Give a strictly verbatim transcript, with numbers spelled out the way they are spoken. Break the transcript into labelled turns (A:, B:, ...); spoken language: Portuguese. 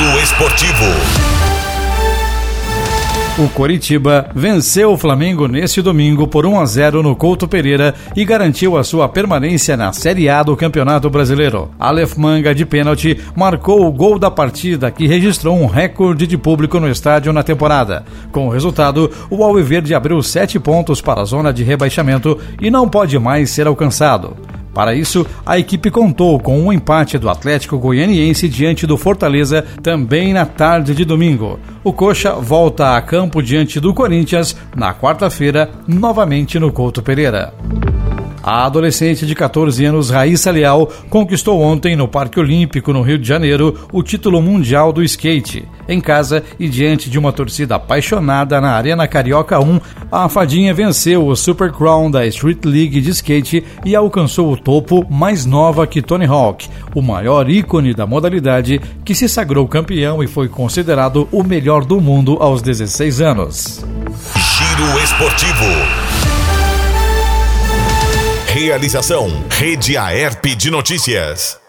A: Giro Esportivo.
B: O Coritiba venceu o Flamengo neste domingo por um a zero no Couto Pereira e garantiu a sua permanência na Série A do Campeonato Brasileiro. Aleph Manga, de pênalti, marcou o gol da partida, que registrou um recorde de público no estádio na temporada. Com o resultado, o Alviverde abriu sete pontos para a zona de rebaixamento e não pode mais ser alcançado. Para isso, a equipe contou com um empate do Atlético Goianiense diante do Fortaleza também na tarde de domingo. O Coxa volta a campo diante do Corinthians na quarta-feira, novamente no Couto Pereira. A adolescente de catorze anos, Raíssa Leal, conquistou ontem no Parque Olímpico, no Rio de Janeiro, o título mundial do skate. Em casa e diante de uma torcida apaixonada na Arena Carioca um, a fadinha venceu o Super Crown da Street League de skate e alcançou o topo mais nova que Tony Hawk, o maior ícone da modalidade, que se sagrou campeão e foi considerado o melhor do mundo aos dezesseis anos.
A: Giro Esportivo. Realização Rede Aerp de Notícias.